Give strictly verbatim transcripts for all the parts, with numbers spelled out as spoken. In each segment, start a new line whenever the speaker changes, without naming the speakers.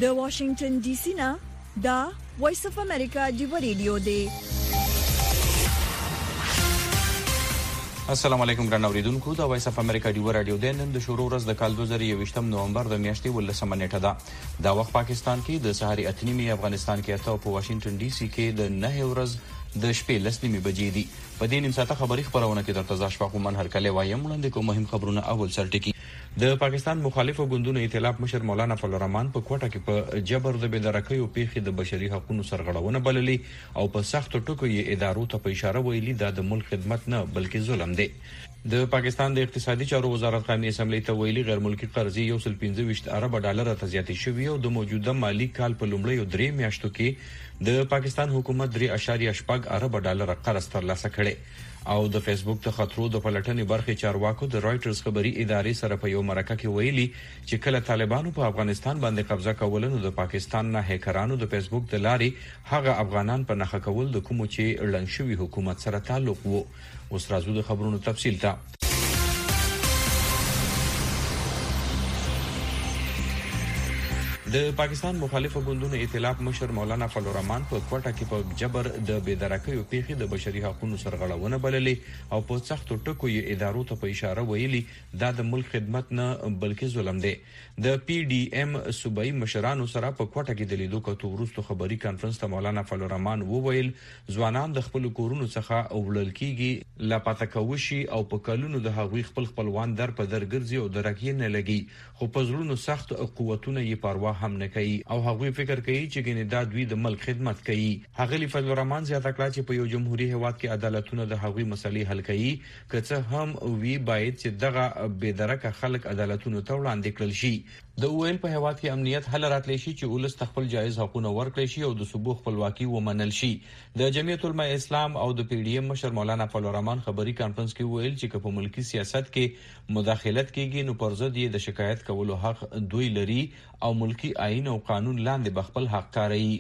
د واشنگټن ډي سي نه دا وایس اف امریکا دی ریډیو دی.
السلام علیکم ګران اوریدونکو، دا وایس اف امریکا دی رادیو دی. نن د شروع ورځ د کال دوه زره یوویشتم نومبر د میاشتې ولسمه نیټه ده. دا وخت پاکستان کې د سهار اته نیمې، افغانستان کې اته، په واشنگټن ډي سي کې د نه ورځ د شپې لس نیمې بجې دي. په دې نیم ساعته خبري خبرونه کې درته ځاشفاق ومن هرکلی وایم. وړاندې کوم مهم خبرونه. اول سرټکی د پاکستان مخالفو ګوندونو ائتلاف مشر مولانا فضل الرحمن په کوټه کې په جبر د بېدرکۍ او پیښې د بشري حقوقو سرغړونه بللې او په سختو ټکو یې ادارو ته په اشاره ویلي دا د ملک خدمت نه بلکې ظلم دی. د پاکستان د اقتصادي چارو وزارت قومي اسمبلی ته ویلي غیر ملکی قرضې یو سل پنځه ویشت ارب ډالر ته زیاتې شوې او د موجوده مالی کال په لومړیو درې میاشتو کې د پاکستان حکومت درې اشاریه شپږ ارب ډالر قرض ترلاسه کړي. او د فیسبوک د خطرو د پلټنې برخې چارواکو د رائټرز خبري ادارې سره په یو مرکه کې ویلي چې کله طالبانو په افغانستان باندې قبضه کول نو د پاکستان نه هیکرانو د فیسبوک د لارې هغه افغانان په نخښه کول د کوم چې اړلنګ شوی حکومت سره تعلق وو. اوس راځو د خبرونو تفصیل ته. د پاکستان مخالفو ګوندونو ائتلاف مشر مولانا فضل الرحمن په کوټه کې په جبر د بېدرکۍ او پیښې د بشري حقوقو سرغړونه بللې او په سختو ټکو یې ادارو ته په اشاره ویلي دا د ملک خدمت نه بلکې ظلم دی. د پی ډي ایم صوبایي مشرانو سره په کوټه کې د لیدو کتو وروسته خبري کانفرنس ته مولانا فضل الرحمن وویل ځوانان د خپل کورونو څخه وړل کیږي، لاپاته کوشي او په کلونو د هغوی خپل خپلوان در په در ګرځي او درکې نه لګي، خو په زړونو سخت قوتونه یې پروا هم نه کوي او هغوی فکر کوي چې ګنې دا دوی د ملک خدمت کوي. هغه فضل الرحمن زیاته کړه چې په یو جمهوریت هیواد کې عدالتونه د هغوی مسلې حل کوي، که څه هم وی باید چې دغه بېدرکه خلک عدالتونو ته وړاندې کړل شي. د اویل په هیواد کې امنیت حل راتلی شي چې ولس خپل جایز حقوقونه ورکړي شي او د صوبو خپلواکي ومنل شي. د جمعیت العلماء اسلام او د پی ډي ایم مشر مولانا فضل الرحمن خبري کانفرنس کې ویل چې په ملکی سیاست کې مداخلت کیږي نو پر ضد یې د شکایت کولو حق دوی لري او ملکی آئین او قانون لاندې بخپل حق کاروي.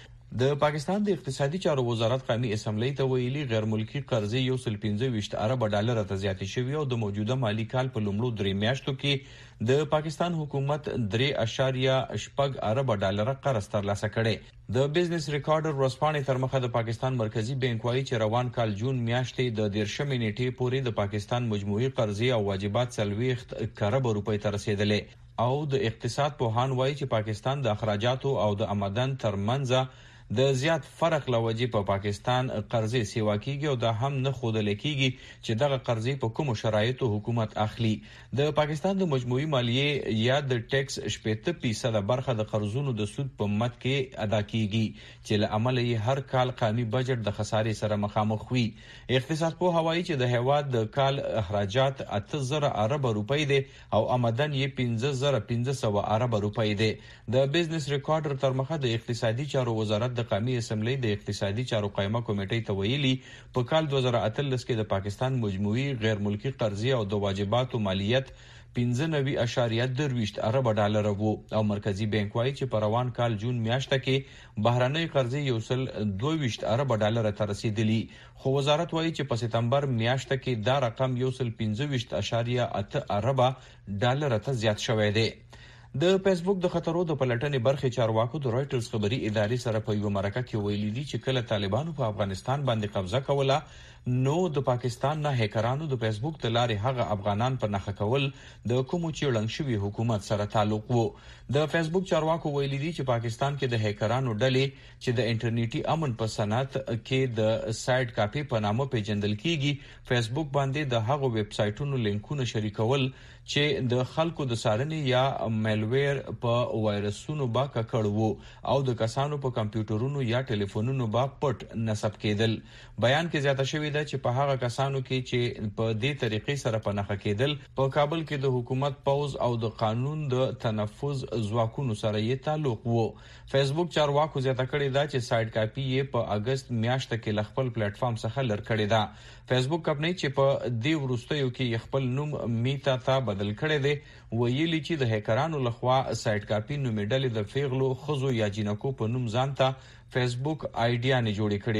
د پاکستان د اقتصادي چارو وزارت قومي اسمبلی ته ویلي غیر ملکی قرضې یو سل پنځه ویشت ارب ډالر ته زیاتې شوې او د موجوده مالی کال په لومړو درې میاشتو کې د پاکستان حکومت درې اشاریه شپږ ارب ډالر قرض ترلاسه کړي. د بزنس ریکارډر ورځپاڼې تر مخه د پاکستان مرکزی بانک وايي چې روان کال جون میاشتې د دیرشمې نیټې پورې د پاکستان مجموعي قرضې او واجبات څلوېښت کروڑ روپۍ ته رسیدلې او د اقتصاد پوهان وايي چې پاکستان د اخراجاتو او د آمدن ترمنځ د زیات فرق لوجې په پا پاکستان قرضې سیوا کیږي او دا هم نه ښودل کیږي چې دغه قرضې په کومو شرایطو حکومت اخلي. د پاکستان د مجموعي مالیې یا د ټیکس شپږ فیصد برخه د قرضونو د سود په مد کې ادا کیږي چې له امله یې هر کال قومي بجټ د خسارې سره مخامخ وي. اقتصاد پوه هوایي چې د هیواد د کال اخراجات اته زره ارب روپۍ دي او آمدن یې پنځه زره پنځه سوه ارب روپۍ دي. د بزنس ریکارډر تر مخه د اقتصادي چارو وزارت د قومي اسمبلی د اقتصادي چارو قائمه کمیټې ته ویلي په کال دوه زره اتلس کې د پاکستان مجموعي غیر ملکی قرضې او د واجباتو مالیت پنځه نوي اشاریه درویشت ارب ډالر وو او مرکزی بانک وايي چې په روان کال جون میاشته کې بهرنۍ قرضې یو سل دوه ویشت ارب ډالر ته رسیدلی، خو وزارت وايي چې په سپتمبر میاشته کې دا رقم یو سل پنځه ویشت اشاریه اته ارب ډالر ته زیات شوی دی. د فیسبوک د خطرو د پلټنې برخې چارواکو د رائټرز خبري ادارې سره په یو مرکه کې ویلي دي چې کله طالبانو په افغانستان باندې قبضه کوله نو د پاکستان نه هیکرانو د فیسبوک د لارې هغه افغانان په نخښه کول د کوم چې اړلنګ شوی حکومت سره تعلق وو. د فیسبوک چارواکو ویلي دي چې پاکستان کې د هیکرانو ډلې چې د انټرنیټي امن په صنعت کې د سایت کاپی په نامه پیژندل کیږي فیسبوک باندې د هغو ویب سایټونو لینکونه شریکول چې د خلکو د سارنې یا میلویر په وایرسونو با ککړ وو او د کسانو په کمپیوټرونو یا ټلیفونونو با پټ نصب کېدل. بیان کې زیاته شوې ده چې په هغه کسانو کې چې په دې طریقې سره په نخښه کېدل په کابل کې د حکومت پوز او د قانون د تنفذ ځواکونو سره یې تعلق وو. فیسبوک چارواکو زیاته کړې ده چې سایت کاپی یې په اگست میاشته کې ل خپل پلیټ فارم څخه لر کړې ده. فیسبوک کمپنۍ چې په دې وروستیو کې خپل نوم میتا ته بدل کړی دی ویلي چې د هیکرانو لخوا سایت کاپی نومې ډلې د پیغلو خزو یا جنکو په نوم ځانته فیسبوک آیډیا نه جوړې کړې وي.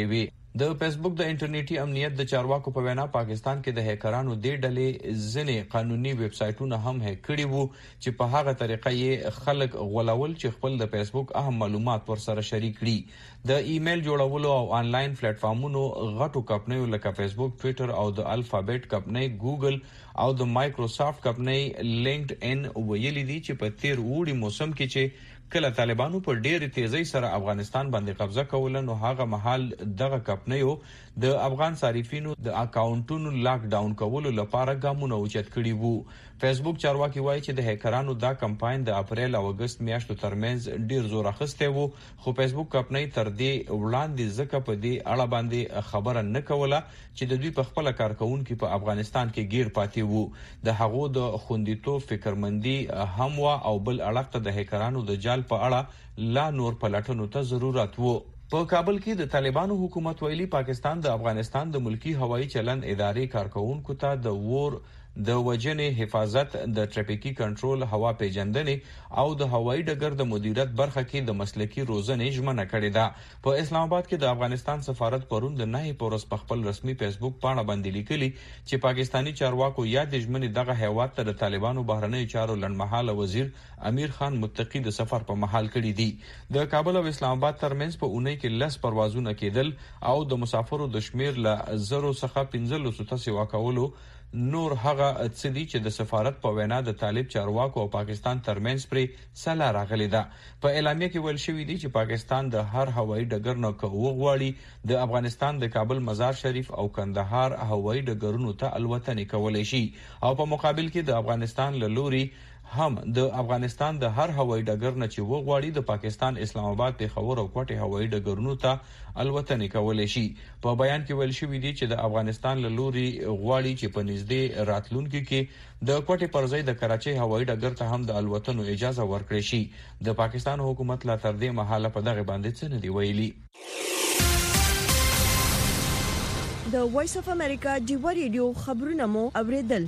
د فیسبوک د انټرنیټي امنیت د چارواکو په وینا پاکستان کې د هیکرانو د ډلې ځنې قانوني ویب سایټونه هم هیک کړي وو چې په هغه طریقه یې خلک غولول چې خپل د فیسبوک اهم معلومات ورسره شریک کړي. د ایمیل جوړولو او آنلاین پلیټ فارمونو غټو کمپنیو لکه فیسبوک، ټوئیټر او د الفابet کمپنۍ ګوګل او د مایکروسافټ کمپنۍ لینکډ ان ویلي دي چې په تیر وړي موسم کې چې کله طالبانو په ډېر تیزی سره افغانستان باندې قبضه کوله نو هغه مهال دغه کمپنیو د افغان صارفینو د اکاونټونو لاک ډاون کولو لپاره ګامونه اوچت کړي وو. فیسبوک چارواکي وایي چې د هیکرانو دا کمپاین د اپریل او اگست میاشتو ترمنځ ډیر زور اخیستی وو، خو فیسبوک کمپنۍ تر دې وړاندې ځکه په دې اړه باندې خبره نه کوله چې د دوی په خپل کارکونکو په افغانستان کې گیر پاتې وو. د هغو د خوندیتوب فکرمندي هم وا او بل اړخ ته د هیکرانو د جال په اړه لا نور پلټنو ته ضرورت وو. په کابل کې د طالبانو حکومت ویلي پاکستان د افغانستان د ملکی هوایي چلند ادارې کارکونکو ته د ور د وجنې حفاظت، د ټریفیکي کنټرول، هوا پیژندنې او د هوایي ډګر د مدیریت برخه کې د مسلکي روزنې ژمنه کړې ده. په اسلام آباد کې د افغانستان سفارت پرون د نه پورس په خپل رسمي فیسبوک پاڼه باندې لیکلي چې پاکستانی چارواکو یا د ژمنې دغه هیواد ته د طالبانو بهرنی چارو لنډمحاله وزیر امیر خان متقی د سفر په محل کړی دي. د کابل او اسلام آباد ترمنځ په اونۍ کې لس پروازونه کېدل او د مسافرو د شمیر له زرو څخه پنځلس ته سیوا کولو نور هغه څه دي چې د سفارت په وینا د طالب چارواکو او پاکستان ترمنځ پرې سلا راغلي ده. په اعلامیه کې ویل شوی دی چې پاکستان د هر هوایي ډګر نه کوغواړي د افغانستان د کابل مزار شریف او کندهار هوایي ډګرونو ته الوتنې کولای شي او په مقابل کې د افغانستان له لوري هم د افغانستان د هر هوایي ډګر نه چې وغواړي د پاکستان اسلام آباد، پېښور او کوټه هوایي ډګرونو ته الوتنې کولای شي. په بیان کې ویل شوی دی چې د افغانستان له لوري غواړي چې په نږدې راتلونکي کې د کوټه پر ځای د کراچۍ هوایي ډګر ته هم د الوتنو اجازه ورکړي شي. د پاکستان حکومت لا تر دې مهاله په دغه باندې څه نه دی ویلي.
د وایس اف امریکا ډیو ریډیو خبرونه مو اوریدل.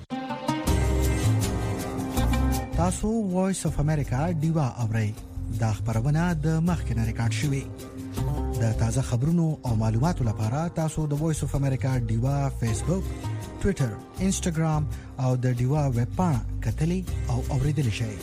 تاسو وایس اف امریکا ډیوا اورئ. دا خبرونه د مخکنه ریکارډ شوې. د تازه خبرونو او معلوماتو لپاره تاسو د وایس اف امریکا ډیوا فیسبوک، ټوئیټر، انسټاګرام او د ډیوا ویب پاڼه کتلي او اوریدل شئ.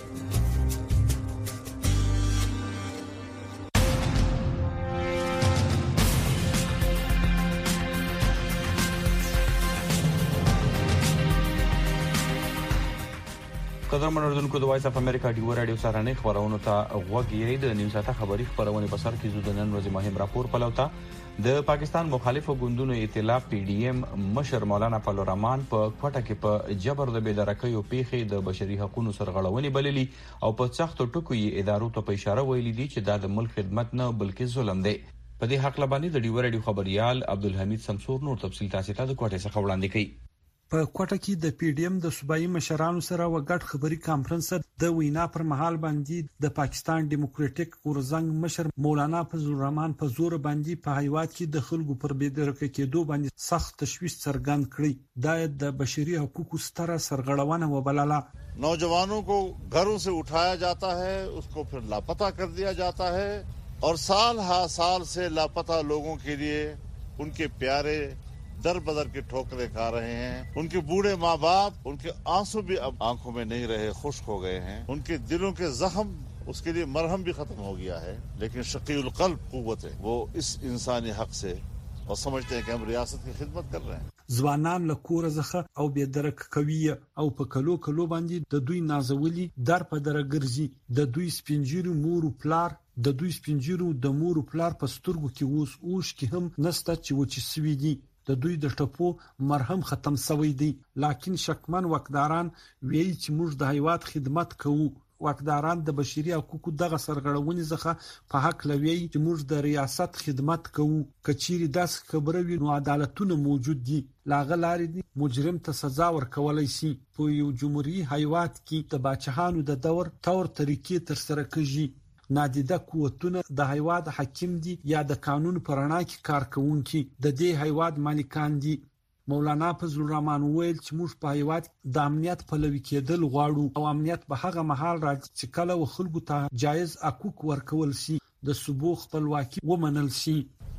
قدر منوردونکو د وایس اف امریکا ډیو رادیو سره نه خبرونه ته غوږی د نیوز اته خبری خبرونه په سر کې زو د نن ورځې مهم راپور پلوتا. د پاکستان مخالفو ګوندونو ائتلاف پی ډی ایم مشر مولانا فضل الرحمن په کوټه کې په جبر د بېدرکیو پیښې د بشري حقوقو سرغړونې بللي او په سختو ټکو یې ادارو ته په اشاره ویلي دي چې دا د ملک خدمت نه بلکې ظلم دی. په دې حق لبانی د ډیو رادیو خبريال عبدالحمید شمسور نور تفصیل تاسو ته د کوټه څخه وړاندې کوي.
په کوټه کې د پی ډی ایم د صوبایي مشرانو سره وګړ خبري کانفرنس د وینا پر مهال باندې د پاکستان ډیموکراټیک غورزنګ مشر مولانا فضل الرحمن په زور باندې په هیواد کې د خلکو پر بېدرکه کېدو باندې سخت تشویش څرګند کړی. دا د بشري حقوقو ستره سرغړونه وبلله.
नौजवानों को घरों से उठाया जाता है, उसको फिर लापता कर दिया जाता है और साल हा साल से लापता लोगों के लिए उनके प्यारे दर बदर के ठोकरे खा रहे हैं. उनके बूढ़े माँ बाप, उनके आंसू भी अब आंखों में नहीं रहे, खुश्क हो गए हैं. उनके दिलों के जख्म, उसके लिए मरहम भी खत्म हो गया है. लेकिन शकीउल कल्ब कुव्वत है, वो इस इंसानी हक से और समझते हैं कि हम रियासत की खिदमत कर रहे हैं.
ځوانان له کور څخه او بې درک کوي او په کلو کلو باندې د دوی نازولي در په در ګرځي. د دوی سپینجیرو مور او پلار د دوی سپینجیرو د مور او پلار په سترګو کې اوس اوش کې هم نسته چې وچی سوي دي. د دوی د ټپو مرهم ختم شوی دی. لکه شکمن وکداران وی چې موږ د هیواد خدمت کوو. وکداران د بشري حقوقو دغه سرغړونې څخه په حق لوي چې موږ د ریاست خدمت کوو. کچيري داس خبره وي نو عدالتونه موجود دي. لاغلاري دي مجرم ته سزا ورکولای شي. په یو جمهوریت هیواد کې د بچهانو د دور تور طریقې تر سره کیږي. نادیده قوتونه د هیواد حاکم دي یا د قانون پرانا کې کار کوونکي د دې هیواد مالکان دي. مولانا فضل الرحمن ویل چې موږ په هیواد د امنیت په لوي کېدل غواړو او امنیت به هغه مهال راځي چې کله خلکو ته جایز حقوق ورکول شي، د صوبو خپلواکي ومنل شي.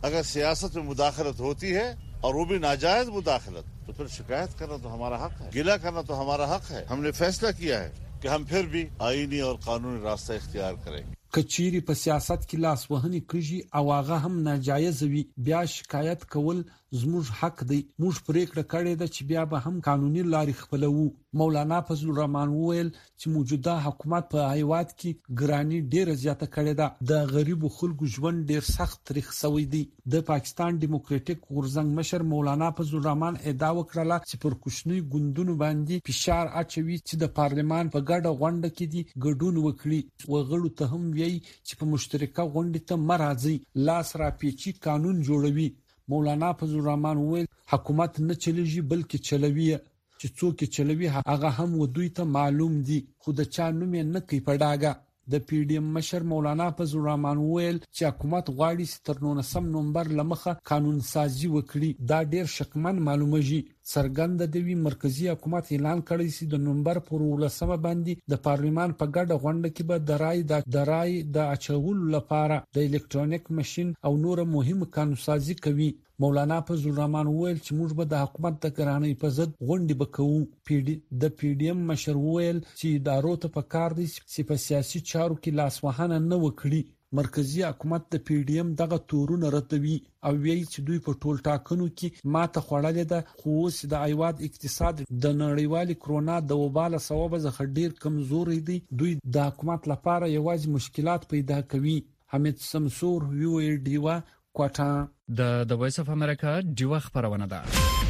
अगर सियासत में मुदाखलत होती है और वो भी नाजायज मुदाखलत, तो फिर शिकायत करना तो हमारा हक है, गिला करना तो हमारा हक है। हमने फैसला किया है कि हम फिर भी आईनी और कानूनी रास्ता इख्तियार करेंगे।
कचीरी په سیاست کې لاس وهنې کیږي او هغه هم ناجایز وي، بیا شکایت کول زموږ حق دی. موږ پریکړه کړې ده چې بیا به هم قانوني لارې خپلوو. مولانا فضل الرحمن وویل چې موجوده حکومت په هیواد کې ګرانی ډیره زیاته کړې ده. د غریبو خلکو ژوند ډیر سخت تریخ شوی دی. د پاکستان ډیموکراټیک غورځنګ مشر مولانا فضل الرحمن ادعا وکړه چې پر کوچنی ګوندونو باندې فشار اچوي چې د پارلمان په ګډه غونډه کې دي ګډون وکړي. وغړو ته هم وی چې په مشترکه غونډه ته مرাজি لاس را پیچي قانون جوړوي. مولانا فضل الرحمن ویل حکومت نه چلیږي بلکې چلوي، چې څوک چلوي هغه هم ودوی ته معلوم دي، خو د چا نوم نه کوي پډاګه. د پی ډی ایم مشر مولانا فضل الرحمن ویل چې حکومت غواړي چې تر نولسم نومبر لمخه قانون سازي وکړي. دا ډیر شکمن معلومه څرګند دی. مرکزی حکومت اعلان کړی چې د نومبر پر ولسمه باندې د پارلمان په ګډه غونډه کې به د رای د درای د اچولو لپاره د الکترونیک ماشين او نور مهم قانون سازي کوي. مولانا فضل الرحمن ویل چې موږ به د حکومت د ګرانۍ په ضد غونډې وکړو. پی ډی د پی ډی ایم مشر ویل چې ادارو ته پکار دي چې په سیاسي چارو کې لاس وهنه نه وکړي. مرکزی حکومت د پی ډی ایم دغه تورونه راتوي او ویل چې دوی په ټول ټاکنو کې ماته خوړلې ده، خو اوس د ایواد اقتصاد د نړیوالي کرونا د وبال سبب ځخه ډیر کمزوري دي. دوی د حکومت لپاره یوازې مشکلات پیدا کوي. حمید سمسور یو ای ډیوا کوټا.
د د وایس اف امریکا ډیوا خبرونه ده.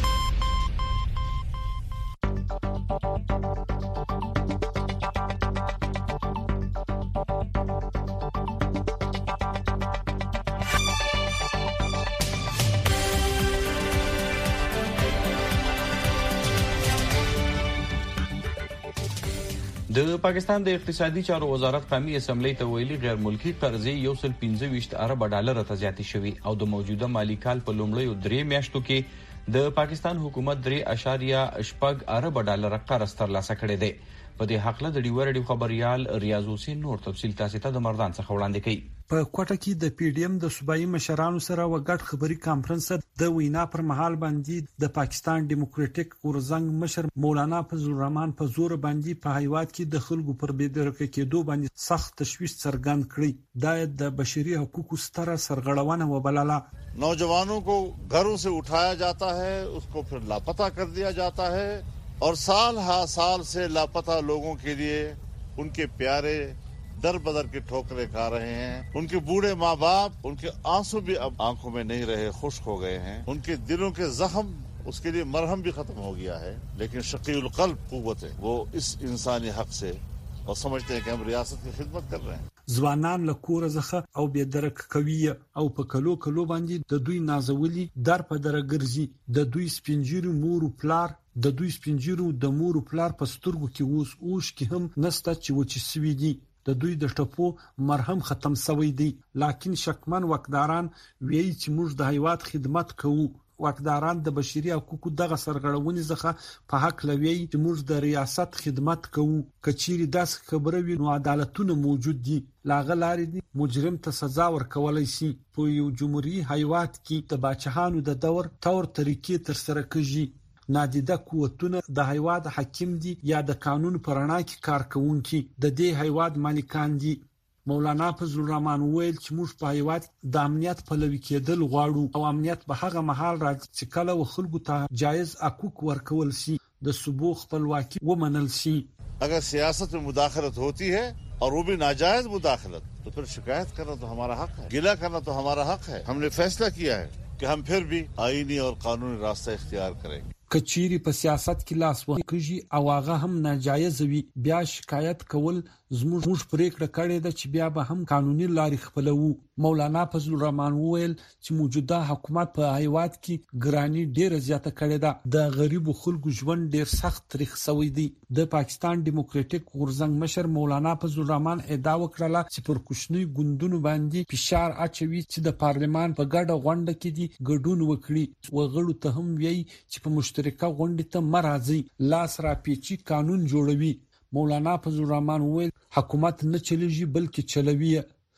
د پاکستان د اقتصادي چارو وزارت قومي اسمبلی ته ویلي غیر ملکی قرضې یو سل پنځه ویشت ارب ډالر ته زیاتې شوي او د موجوده مالی کال په لومړیو درې میاشتو کې د پاکستان حکومت درې اشاریه شپږ ارب ډالر قرض ترلاسه کړی دی. په دې حق له د ډیور ډیو خبريال ریاض حسین نور تفصیل تاسو ته د مردان څخه وړاندې کوي.
په کوټه کې د پی ډی ایم د صوبایي مشرانو سره وګړ خبري کانفرنس د وینا پر مهال باندې د پاکستان ډیموکراټیک غورځنګ مشر مولانا فضل الرحمن په زور باندې په هیواد کې د خلکو پر بېدرکه کېدو باندې سخت تشویش څرګند کړی. دا د بشري حقوقو ستره سرغړونه وبلله.
नौजवानों को घरों से उठाया जाता है, उसको फिर लापता कर दिया जाता है और साल हा साल से लापता लोगों के लिए उनके प्यारे दर बदर की ठोकरें खा रहे हैं. उनके बूढ़े माँ बाप, उनके आंसू भी अब आंखों में नहीं रहे, खुश्क हो गए हैं. उनके दिलों के जख्म, उसके लिए मरहम भी खत्म हो गया है. लेकिन शकीउल क़ल्ब कुव्वत है, वो इस इंसानी हक से और समझते हैं कि हम रियासत की खिदमत कर रहे हैं.
ځوانان له کور څخه او بې درک کوي او په کلو کلو باندې د دوی نازولي در په در ګرځي. د دوی سپینجیرو مور او پلار د دوی سپینجیرو د مور او پلار په سترګو کې اوس اوش کې هم نسته چې وچی سوي دي. د دوی د ټپو مرهم ختم شوی دی. لکه شکمن وکداران وی چې موږ د هیواد خدمت کوو. واکداران د بشري حقوقو دغه سرغړونې څخه په حق لوي چې موږ د ریاست خدمت کوو. کچيري داس خبره وي نو عدالتونه موجود دي. لاغه لاري دي مجرم ته سزا ورکولای شي. په یو جمهوریت هیواد کې د بادشاهانو د دور تور طریقې تر سره کیږي. نادیده قوتونه د هیواد حاکم دي یا د قانون پرانا کې کار کوونکي د دې هیواد مالکان دي. مولانا فضل الرحمن ویل چې موږ په هیواد د امنیت پلوي کېدل غواړو او امنیت به هغه مهال راځي چې کله و خلکو ته جایز حقوق ورکول شي، د صوبو خپلواکي ومنل شي.
अगर सियासत में मुदाखलत होती है और वो भी नाजायज मुदाखलत, तो फिर शिकायत करना तो हमारा हक है, गिला करना तो हमारा हक है. हमने फैसला किया है कि हम फिर भी आईनी और कानूनी रास्ता इख्तियार करेंगे.
کچيري په سیاست کې لاس وکړي او هغه هم ناجایز وي، بیا شکایت کول زموږ پریکړه کړې ده چې بیا به هم قانوني لارې خپلوو. مولانا فضل الرحمن ویل چې موجوده حکومت په هیواد کې ګرانی ډیره زیاته کړې ده. د غریبو خلکو ژوند ډیر سخت تریخ شوی دی. د پاکستان ډیموکراټیک غورځنګ مشر مولانا فضل الرحمن ادعا وکړه چې پر کوچنی ګوندونو باندې فشار اچوي چې د پارلمان په ګډه غونډه کې دي ګډون وکړي. وغړو ته هم وی چې په مشترکه غونډه ته مرাজি لاس را پیچي قانون جوړوي. مولانا فضل الرحمن ویل حکومت نه چلیږي بلکې چلوي،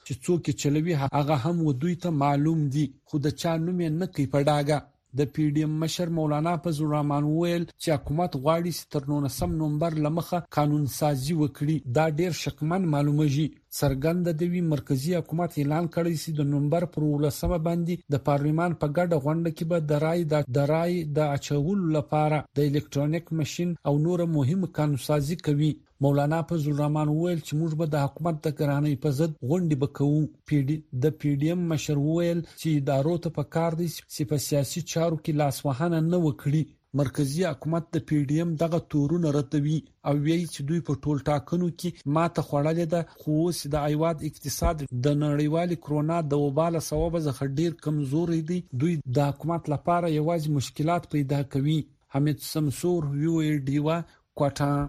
چې څوک چلوي هغه هم دوی ته معلوم دي، خو د چا نوم نه کوي په ډاګه. د پی ډی ایم مشر مولانا فضل الرحمن وویل چې حکومت غواړي چې تر نولسم نومبر لمخه قانون سازي وکړي. دا ډیر شکمن معلومیږي. څرګنده دی مرکزی حکومت اعلان کړی چې د نومبر پر ولسمه باندې د پارلیمان په ګډه غونډه کې به د رای د درای د اچولو لپاره د الکترونیک ماشين او نور مهم قانون سازي کوي. مولانا فضل الرحمن وویل چې موږ به د حکومت د ګرانۍ په ضد غونډې وکړو. پی ډی د پی ډی ایم مشر وویل چې ادارو ته پکار دي چې په سیاسي چارو کې لاسوهنه نه وکړي. مرکزی حکومت د پی ډی ایم دغه تورونه راتوي او وایي چې دوی په ټول ټاکنو کې ماته خوړلې ده، خو اوس د ایواد اقتصاد د نړیوالې کرونا د وبا له سببه څخه ډیر کمزوري دي. دوی د حکومت لپاره یوازې مشکلات پیدا کوي. حمید سمسور یو ای ډیوا کوټا.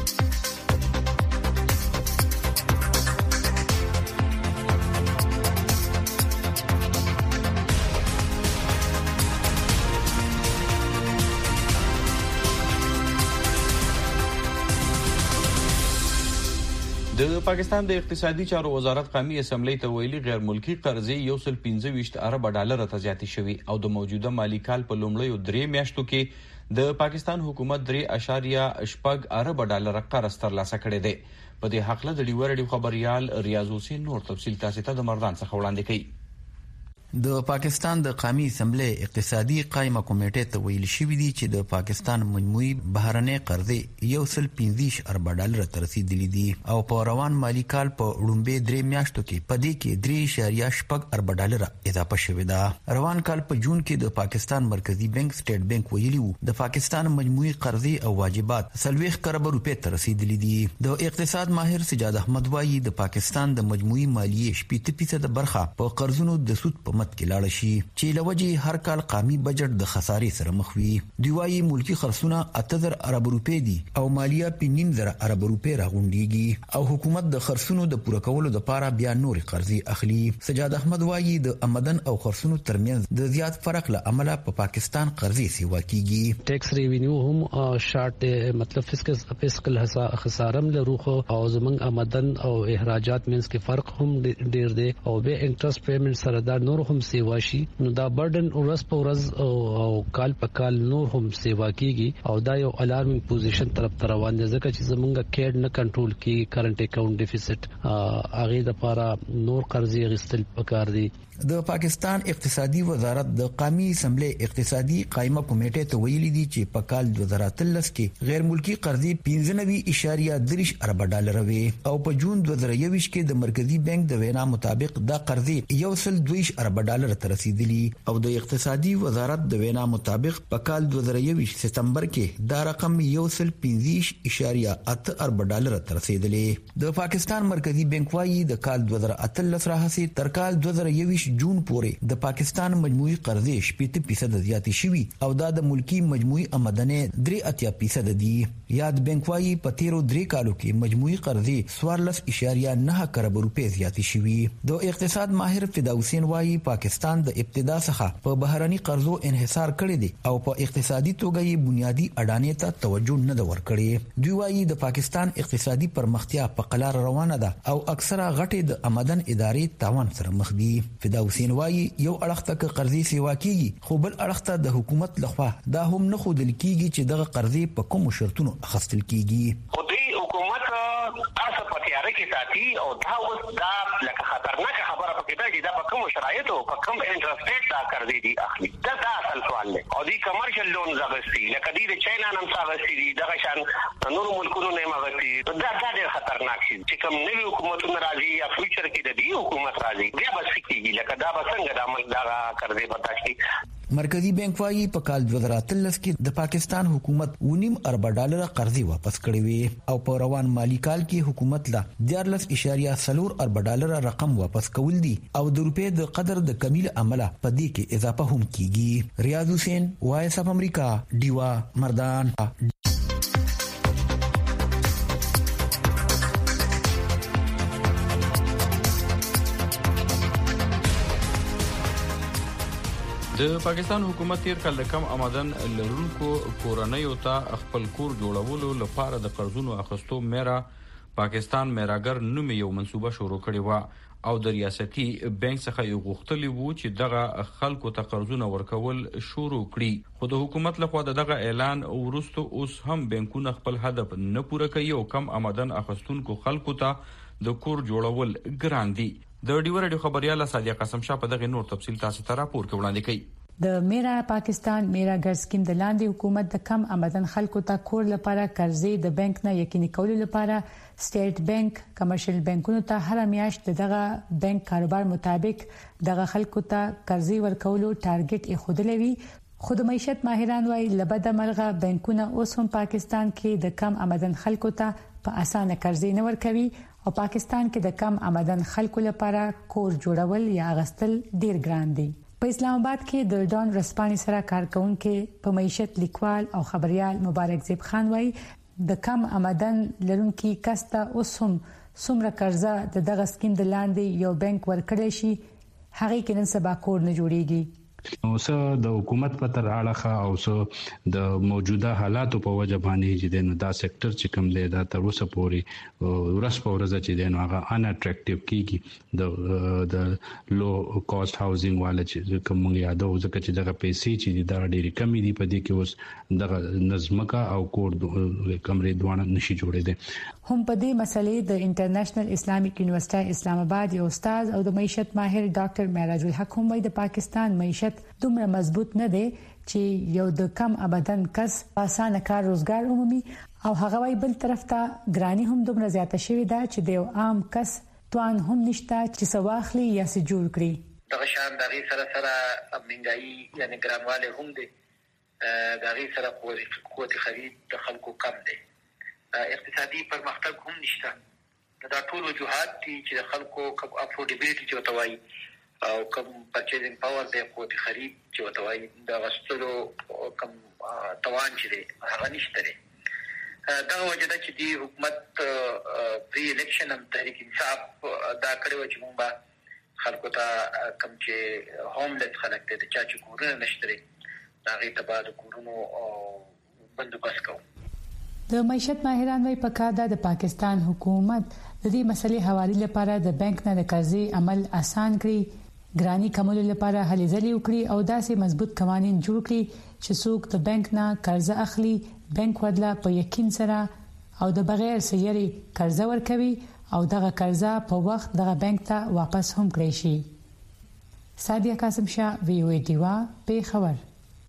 د پاکستان د اقتصادي چارو وزارت قومي اسمبلی ته ویلي غیر ملکی قرضې یو سل پنځه ویشت ارب ډالر ته زیاتې شوي او د موجوده مالی کال په لومړیو درې میاشتو کې د پاکستان حکومت درې اشاریه شپږ ارب ډالر قرض ترلاسه کړی دی. په دې حق له د ډیور ډیو خبريال ریاض حسین نور تفصیل تاسو ته د مردان څخه وړاندې کوي.
د پاکستان د قومي اسمبلی اقتصادي قائمه کمیټې ته ویل شوی دی چې د پاکستان مجموعي بهرنۍ قرضې یو سل پنځه ارب ډالر ته رسیدلې دي او په روان مالی کال په وړاندې درې میاشتو کې په دې کې درې اشاریه شپږ ارب ډالر اضافه شوې ده. روان کال په جون کې د پاکستان مرکزی بانک سټیټ بانک ویلي وو د پاکستان مجموعي قرضې او واجبات سلويخ کروڑ روپے ته رسیدلې دي. د اقتصاد ماهر سجاد احمد وایي د پاکستان د مجموعي مالیې شپږ فیصد برخه په قرضونو د سود په مت کې لاړ شي چې لوجه هر کال قومي بجټ د خسارې سره مخ وي. دوی وايي ملکی خرڅونه اته زره ارب روپے دي او مالیه په نیم زره ارب روپے راغونډيږي او حکومت د خرڅونو د پوره کولو لپاره بیا نور قرضې اخلي. سجاد احمد وايي د آمدن او خرڅونو ترمنځ د زیات فرق له امله په پاکستان قرضې سیوا کیږي.
ټیکس ریوینیو هم شارټ مطلب فسکل فسکل خسارم له روخ او زمنګ آمدن او اخراجات منځ کې فرق هم ډیر دی او به انټرست پیمنٹ سره دا نور هم سیوا شي. نو دا برډن ورځ په ورځ او کال په کال نور هم سیوا کیږي او دا یو الارمینګ پوزیشن طرف ته روان دي ځکه چې زمونږ کېډ نه کنټرول کی کرنٹ اکاونټ ډیفیسټ هغه د لپاره نور قرضې غستل پکار دي.
د پاکستان اقتصادي وزارت د قومي اسمبلی اقتصادي قائمه کمیټې ته ویلي دي چې په کال دوه زره اتلس کې غیر ملکی قرضې پنځه نوي اشاریه درې ارب ډالر وي او په جون دوه زره یوویشت کې د مرکزی بانک د وینا مطابق دا قرضې یو سل دوه ارب ډالر ته رسیدلي او د اقتصادي وزارت د وینا مطابق په کال دوه زره یوویشت سپتمبر کې دا رقم یو سل پنځه اشاریه اته ارب ډالر ته رسیدلی. د پاکستان مرکزی بانک وايي د کال دوه زره اتلس راهسي تر کال دوه زره یوویشت جون پورې د پاکستان مجموعي قرضې شپږ فیصد زیاتې شوي او دا د ملکی مجموعي آمدنې درې اتیا فیصد دي. یاد بانک وايي په تیرو درې کالو کې مجموعي قرضې څوارلس اشاریه نه کروڑ روپے زیاتې شوي. د اقتصاد ماهر فدا حسین وايي پاکستان د ابتدا څخه په بهرني قرضو انحصار کړی دی او په اقتصادي توګه یې بنیادی اډانې ته توجه نه ده ورکړې. دوی وايي د پاکستان اقتصادي پرمختیا په قلار روانه ده او اکثره غټې د آمدن ادارې تاوان سره مخ دي. فدا حسین وايي یو اړخ ته قرضې سیوا کیږي خو بل اړخ ته د حکومت لخوا دا هم نه خودل کیږي چې دغه قرضې په کوم شرطونو اخیستل کیږي.
خو دوی حکومت تاسو په تیاره کې ساتي او دا اوس دا لکه خطرناک خبره پکې ده چې دا په کوم شرایطو په کوم انټرست ریټ دا قرضې دي اخلي. دا دا اصل سوال دی او دوی کمرشل لون زغسي لکه دوی د چاینا نن ساغسي دي دغه شان نور ملکونو نه مغسي. دا دا ډېر خطرناک شي چې کوم نوی حکومتونه راځي یا فیوچر کې د دې حکومت راځي بیا به سکیږي لکه دا به څنګه د عمل دا قرضې برداشت کړي.
مرکزی بانک وايي په کال دوه زره اتلس کې د پاکستان حکومت ونیم ارب ډالر قرضې واپس کړې وي او په روان مالی کال کې حکومت لا دیارلس اشاریه سلور ارب ډالر رقم واپس کول دي او د روپے د قدر د کمیل عمله په دې کې اضافه هم کیږي. ریاض حسین وایس اف امریکا دیوا مردان.
د پاکستان حکومت تیر کال د کم آمدن لرونکو کورنیو ته خپل کور جوړولو لپاره د قرضونو اخیستو میرا پاکستان میراګر نوم یو منصوبه شروع کړې و او د ریاستي بانک څخه یو غوښتلی وو چې دغه خلکو ته قرضونه ورکول شروع کړي خو د حکومت لخوا دغه اعلان ورستو اوس هم بانکونه خپل هدف نه پوره کوي او کم آمدن اخستونکو خلکو ته د کور جوړول ګران دي. د ډیو رادیو خبريال صادق قاسم شاه په دغه نور تفصیل تاسو ته راپور وړاندې کوي.
د میرا پاکستان میرا ګر سکیم د لاندې حکومت د کم آمدن خلکو ته کور لپاره قرضې د بانک نه یقیني کولو لپاره سټیټ بانک کمرشل بانکونو ته هر میاشت دغه بانک کاروبار مطابق دغه خلکو ته قرضې ورکولو ټارګټ یې خودلوي. خود معیشت ماهران وايي لبد ملغه بانکونه اوس هم پاکستان کې د کم آمدن خلکو ته په اسانه قرضې نه ورکوي او پاکستان کې د کم آمدن خلکو لپاره کور جوړول یا غستل ډیر ګران دي. په اسلام آباد کې د ډان رسپانې سره کارکونکو په معیشت لیکوال او خبريال مبارک زیب خان وايي د کم آمدن لرونکي کسته اوس هم څومره قرضه د دغه سکیم د لاندې یو بانک ورکړی شي هغه کې نن سبا کور نه جوړیږي.
نو څه د حکومت په تر اړه او څه د موجوده حالاتو په وجه باندې چې د دا سېکټر چې کوم دی دا تر اوسه پورې ورس په ورځ چې دی نو هغه ان اټریکټیو کیږي د د لو کاست هاوسینګ والا چې کوم یادو ځکه چې دغه پیسې چې دا ډېری کمی دي په دې کې اوس دغه نظمکا او کور کمرې دوانه نشي جوړېده.
هم په دې مسلې د انټرنیشنل اسلامیک یونیورسيټي اسلام آباد یو استاد او د معیشت ماهر ډاکټر معراج الحق هم د پاکستان معیشت دومره مضبوط نه دی چې یو د کم آمدن کس اسانه کار روزګار عمومي او هغه وای بل طرف ته ګرانی هم دومره زیاته شوې ده چې د یو عام کس توان هم نشته چې سواخلي یا سې جوړ کړي.
دغه شان دغه سره سره منګایي یعنی ګرانواله هم دي دغه سره قوت خرید د خلکو کم دي اقتصادي پرمختګ هم نشته دا ټول وجوهات دي چې د خلکو کوم افورډیبিলিټي چې وتوي او کوم پرچیزینګ پاور د قوت خرید چې وتوي د غستلو کوم توان چې دی هغه نشته دی. دا وجه چې دی حکومت پری الیکشن هم تحریک انصاف دا کړو چې موږ خلکو ته کوم چې هوملس خلک دي چې چې کورونه نشته دا غي تبادل کورونو بندوبست کوو.
د معیشت ماهران وايي په کار د پاکستان حکومت د دې مسلې حواله لپاره د بانک نه د قرضې عمل آسان کړي ګرانی کمولو لپاره هلې ځلې وکړي او داسې مضبوط قوانين جوړ کړي چې څوک د بانک نه قرض اخلي بانک ودلا په یقین سره او د بغیر سیري قرض ورکوي او دغه قرض په وخت دغه بانک ته واپس هم کړی شي. صادق قاسم شاه وی او ای ډیوا په خبر.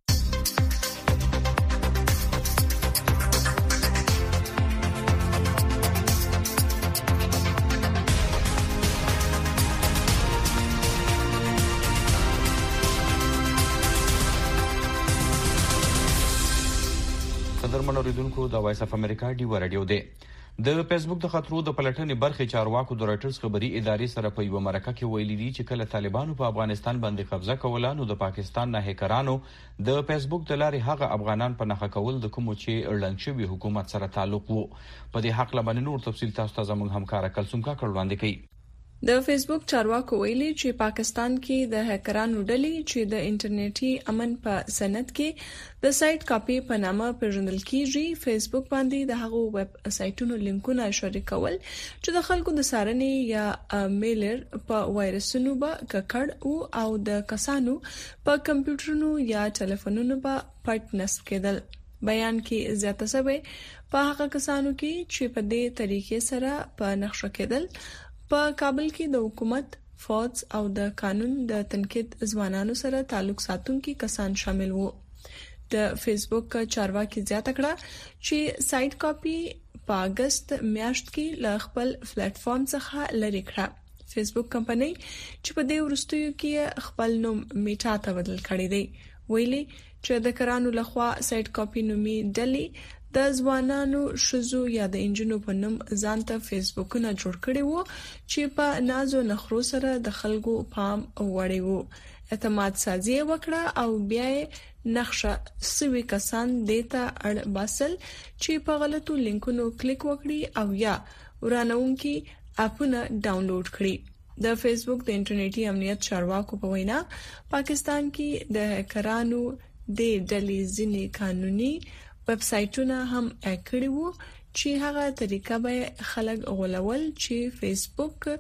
منوریدونکو د وایس اف امریکا ډیو رادیو دی. د فیسبوک د خطرو د پلټنې برخې چارواکو د رائټرز خبري ادارې سره په یو مرکه کې ویلي دي چې کله طالبانو په افغانستان باندې قبضه کوله نو د پاکستان نه هکرانو د فیسبوک د لارې هغه افغانان په نخښه کول د کوم چې اړلنګ شوی حکومت سره تعلق وو. په دې حق لبنه نور تفصیل تاسو ته زموږ همکار کلثوم کا وړاندې کوي.
د فیسبوک چارواکو ویلي چې پاکستان کې د هکرانو ډلې چې د انټرنیټي امن په سند کې د سایت کاپی په نامه پیژندل کیږي فیسبوک باندې د هغو ویب سایټونو لینکونه شریکول چې د خلکو د سارنې یا میلر په وایرسونو به ککړ او د کسانو په کمپیوټرونو یا ټلیفونونو به پټ نصب کېدل. بیان کې زیاته سوي په هغه کسانو کې چې په دې طریقې سره په نقشه کېدل په کابل کې د حکومت فوج او د قانون د تنقید ځوانانو سره تعلق ساتونکي کسان شامل وو. د فیسبوک چارواکي زیاته کړه چې سایت کاپی په اگست میاشت کې ل خپل پلیټ فارم څخه لری کړه. فیسبوک کمپنۍ چې په دې ورستیو کې خپل نوم میټا ته بدل کړی دی ویلي چې د کرانو لخوا سایت کاپی نومي ډلې د ځوانانو شزو یا د انجنونو په نوم ځان ته فیسبوکونه جوړ کړي وو چې په نازو نخرو سره د خلکو پام وړي وو. اعتماد سازي وکړه او بیا نقشه سوي کسان دیتا اړ باسل چې په غلطو لینکونو کلیک وکړي او یا ورانونکي اپونه ډاونلوډ کړي. د فیسبوک د انټرنیټي امنیت چارواکو په وینا پاکستان کې د هکرانو د ډلې ځینې قانوني ویب سایټونه هم اکړي وو چې هغه طریقه به خلک غولول چې فیسبوک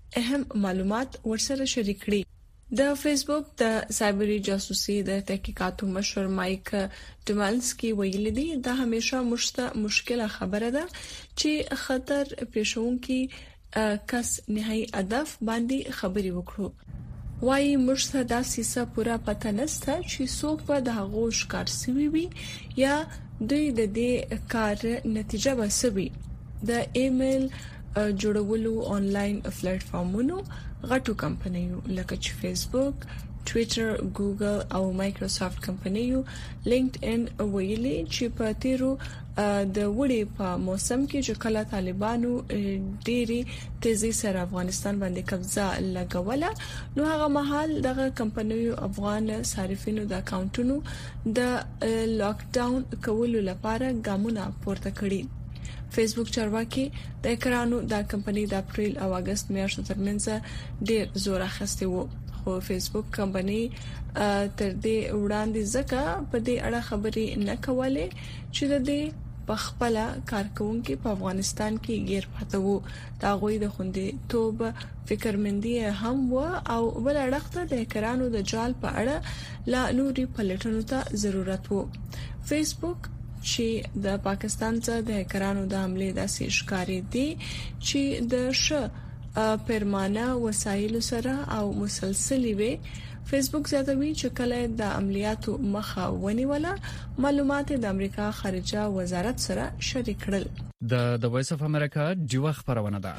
اهم معلومات ورسره شریک کړي. د فیسبوک د سایبری جاسوسي د تحقیقاتو مشر مایک ډمالسکي ویلي دی دا همیشه مشته مشکله خبره ده چې خطر پېښونکي کس نهایي هدف باندې خبري وکړو. وايي مشته دا سیسه پورا پته نسته چې څوک به د هغو ښکار شوی وي یا دوی د دې کار نتیجه به سوي. د ایمیل جوړولو آنلاین پلیټ فارمونو غټو کمپنیو لکه چې فیسبوک، ټوئیټر، ګوګل او مایکروسافټ کمپنیو لینکډ ان ویلي چې په تیرو د وړي په موسم کې چې کله طالبانو ډېری تیزی سره افغانستان باندې قبضه لګوله نو هغه مهال دغه کمپنیو افغان صارفینو د اکاونټونو د لاک ډاون کولو لپاره ګامونه پورته کړي. فیسبوک چارواکي د کرانو د کمپنۍ د اپریل او اگست میاشتو ترمنځ ډېر زور اخیستی وو، خو فیسبوک کمپنۍ تر دې وړاندې ځکه په دې اړه خبرې نه کولې چې د دې په خپل کارکونکو په افغانستان کې غیر پاتې وو. دا غوي د خوندې توب فکرمندي هم و او بل اړخته د کرانو د جال په اړه لا نوري پلټنو ته ضرورت وو. فیسبوک چې د پاکستان څخه د هکرانو د حمله داسې ښکاری دي چې د ش پرمانه وسایل سره او مسلسلي وي. فیسبوک زیاتوي چې کله د عملیاتو مخه ونیوله معلومات د امریکا خارجه وزارت سره شریک کړل.
د د وایس اف امریکا جوه خبرونه ده.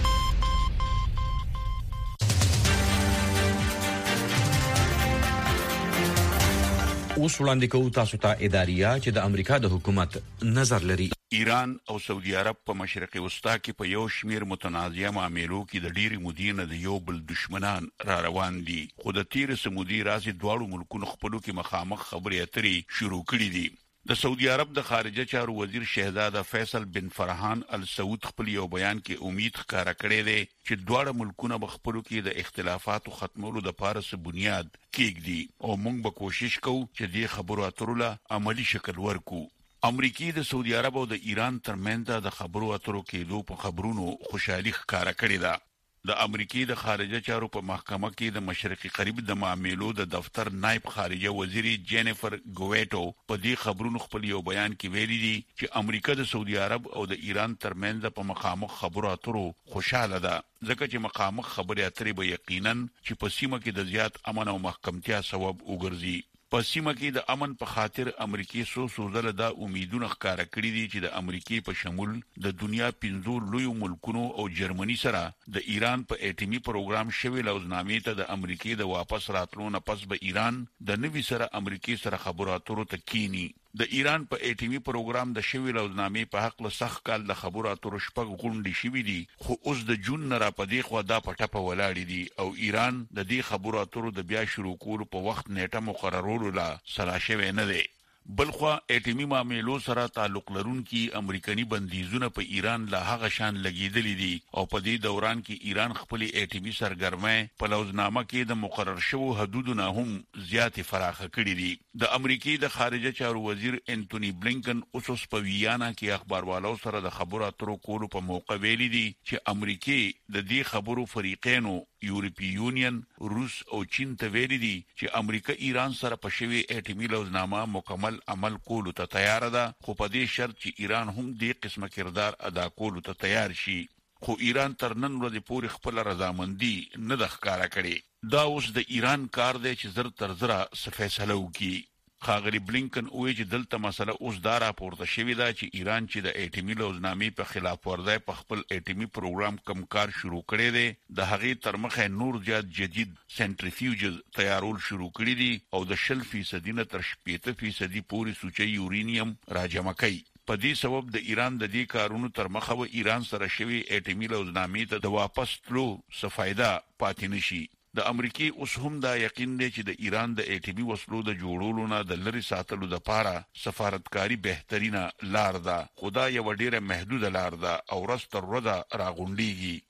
اوس وړاندې کوو تاسو ته اداریه چې د امریکا د حکومت نظر لري.
ایران او سعودي عرب په مشرقي وسطا کې په یو شمیر متنازعه معاملو کې د ډیری مدینه د یو بل دشمنان را روان دي، خو د تیر سمودي راځي دواړو ملکونو خپلو کې مخامخ خبرې اترې شروع کړې دي. د سعودي عرب د خارجه چارو وزیر شهزاده فیصل بن فرحان ال سعود خپل یو بیان کې امید ښکارا کړې ده چې دواړه ملکونه په خپلو کې د اختلافاتو ختمولو د پاره سه بنیاد کېږدي او موږ به کوشش کوو چې دې خبرو اترو له عملی شکل ورکو. امریکای د سعودي عرب او د ایران ترمنځ د خبرو اترو کېدو په خبرونو خوشحالي ښکارا کړې ده. د امریکای د خارجه چارو په محکمه کې د مشرقي غرب د معاملو د دفتر نائب خارجه وزیر جینیفر ګویټو په دې خبرونو خپل یو بیان کې ویلي دي چې امریکا د سعودي عرب او د ایران ترمنځ په مخامخ خبرو اترو خوشاله ده، ځکه چې مخامخ خبرې اترې به یقینا چې په سیمه کې د زیات امن او محکمتیا سبب وګرځي. په سیمه کې د امن په خاطر امریکای سو سوزله دا امیدونه ښکارا کړی دي چې د امریکای په شمول د دنیا پنځو لوی ملکونو او جرمني سره د ایران په اټومي پروګرام شوی لوزنامې ته د امریکای د واپس راتلو نه پس به ایران د نوي سره امریکای سره خبرو اترو ته کینی. د ایران په اټومي پروګرام د شوی لوزنامې په حق له سخت کال د خبرو اترو شپږ غونډې شوې دي، خو اوس د جون نه را پدې خو دا پټه ولاړې دي او ایران د دې خبرو اترو د بیا شروع کولو په وخت نیټه مقررولو لا سلا شوی نه دی. بلخوا اټومي معاملو سره تعلق لرونکي امریکایي بندیزونه په ایران لا هغه شان لګیدلې دي او په دې دوران کې ایران خپل اټومي سرګرمۍ په لوزنامه کې د مقرر شوو حدودونو هم زیاتې فراخه کړې دي. د امریکای د خارجه چارو وزیر انټونی بلینکن اوس په ویانا کې اخباروالو سره د خبرو اترو کولو په موقع ویلي دي چې امریکای د دې خبرو فریقینو یورپی یونین، روس او چین ته ویلي دي چې امریکا ایران سره په شوی اټومي لوزنامه مکمل عمل کولو ته تیار ده، خو په دې شرط چې ایران هم دې قسمه کردار ادا کولو ته تیار شي. خو ایران تر نن ورځې پورې خپل رضامندي نه د ښکارا کړي. دا اوس د ایران کار دی چې زر تر زره څه فیصله وکړي. خاغلی بلینکن وایي چې دلته مسله اوس دا راپورته شوې ده چې ایران چې د اټومي لوزنامې په خلاف ورزي په خپل اټومي پروګرام کم کار شروع کړی دی، د هغې تر مخه نور زیات جدید سنټریفیوجز تیارول شروع کړي دي او د شل فیصدي نه تر شپېته فیصدي پورې سوچي یورینیم راجمع کوي. په دې سبب د ایران د دې کارونو تر مخه و ایران سره شوی اټومي لوزنامې ته د واپس تلو څه فائدہ پاتې نشي. د امریکای اوس هم دا یقین دی چې د ایران د اټومي وسلو د جوړولو نه د لری ساتلو د پاره سفارتکاری بهترینه لار ده، خدا یو ډیره محدوده لار ده او ورځ تر ورځې راغونډيږي.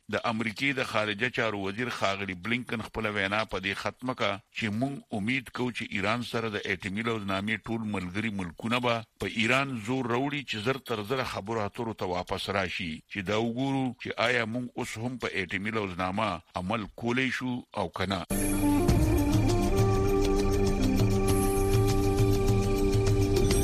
د امریکای د خارجه چارو وزیر خاغلی بلینکن خپل وینا په دې ختمه کا چې موږ امید کوو چې ایران سره د اټومي لوزنامې ټول ملګری ملکونه به په ایران زور وروړي چې زر تر زر خبرو اترو ته واپس راشي چې دا وګورو چې آیا موږ اوس هم په اټومي لوزنامه عمل کولای شو او کنه.